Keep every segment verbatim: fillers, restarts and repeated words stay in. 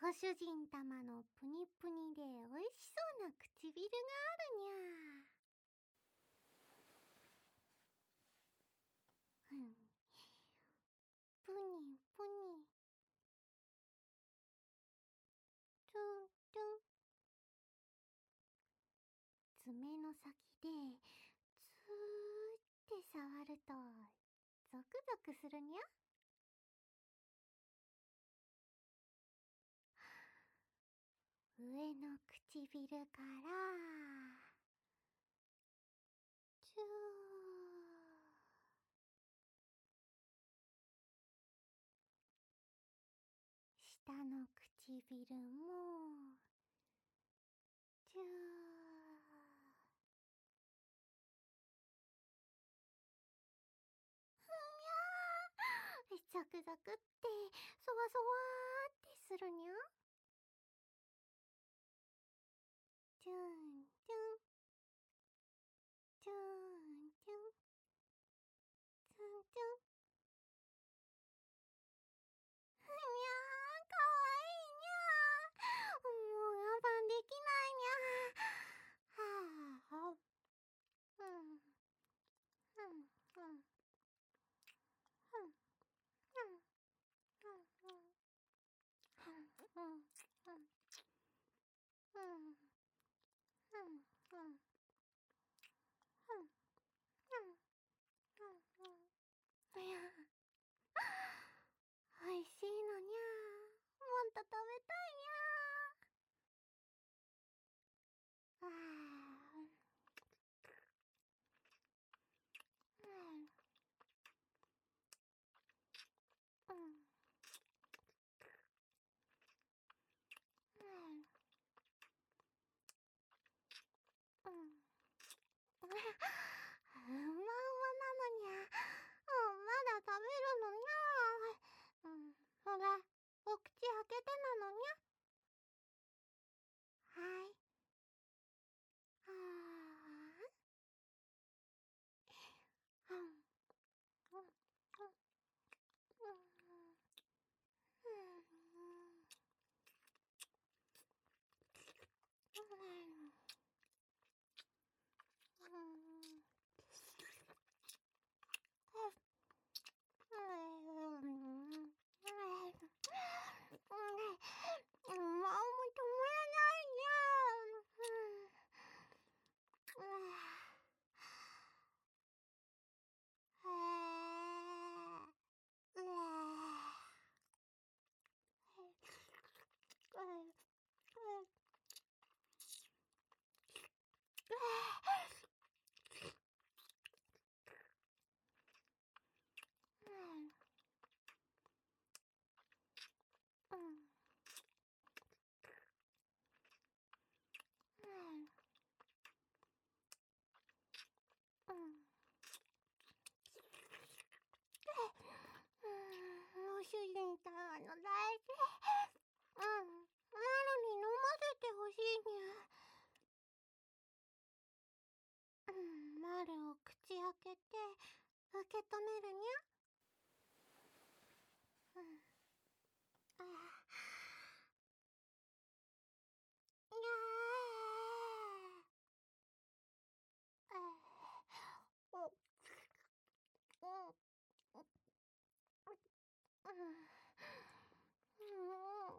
ご主人様のプニプニでおいしそうな唇があるにゃ。ふん、プニプニ、トゥントゥン。爪の先でツーって触るとゾクゾクするにゃ。上の唇からチュー、下の唇もチュー、ふにゃー、ザクザクってそわそわーってするにゃ。チューンチュンチューンチュンツンチュン。ふにゃー、かわいいにゃー。もう我慢できないにゃ。はあ、うん、うん、うん、うん、うん、うん、うん、うん、うん、うん、うん、うん、いや、おいしいのにゃ。もっと食べたいにゃ。あー、うん、うん、うん、うん。うまうまなのにゃ。うん、まだ食べるのにゃ。うん、ほら、お口開けてなのにゃ。はい。あー、うん、うん、うん、うん、うん、うん、うん、うん、もう止まらないにゃ。うん、うん、うん、うん、うん。ご主人様の大事。うん。マルに飲ませてほしいにゃ。うん、マルを口開けて受け止めるにゃ。うん。あー、にゃー。あー、お、うん、うん、うん、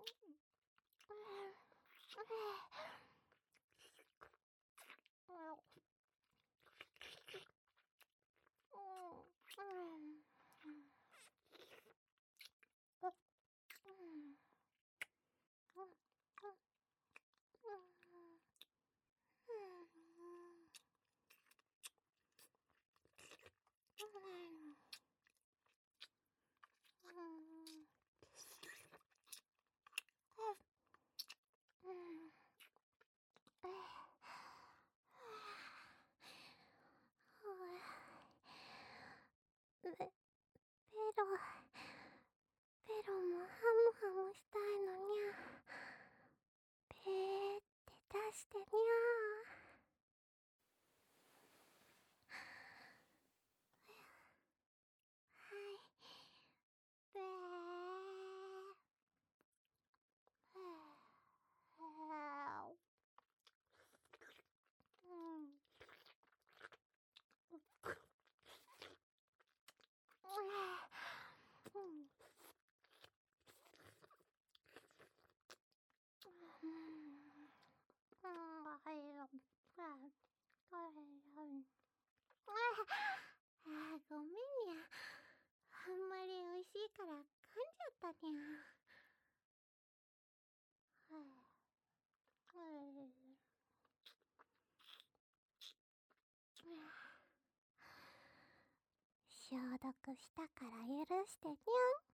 ペペロ、ペロもハムハムしたいのにゃ。ペーって出してにゃ。はい。ペー。ペー。 あ、ごめんにゃ。あんまり美味しいから噛んじゃったにゃ。消毒したから許してにゃん。